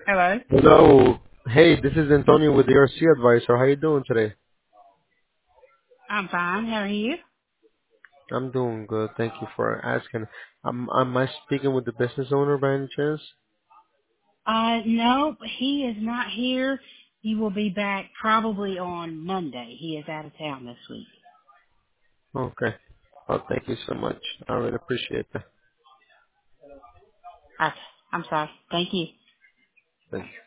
Hello. Hello. Hey, this is Antonio with the RC Advisor. How you doing today? I'm fine. How are you? I'm doing good. Thank you for asking. Am I speaking with the business owner by any chance? No, he is not here. He will be back probably on Monday. He is out of town this week. Okay. Oh, thank you so much. I really appreciate that. I, I'm sorry. Thank you. Thank you.